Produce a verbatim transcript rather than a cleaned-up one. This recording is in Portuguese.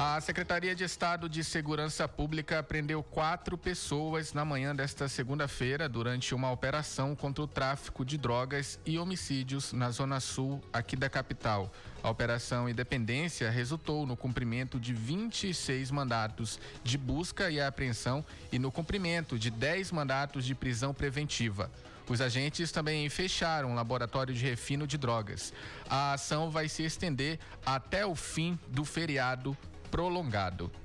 A Secretaria de Estado de Segurança Pública prendeu quatro pessoas na manhã desta segunda-feira durante uma operação contra o tráfico de drogas e homicídios na Zona Sul aqui da capital. A Operação Independência resultou no cumprimento de vinte e seis mandatos de busca e apreensão e no cumprimento de dez mandatos de prisão preventiva. Os agentes também fecharam um laboratório de refino de drogas. A ação vai se estender até o fim do feriado prolongado.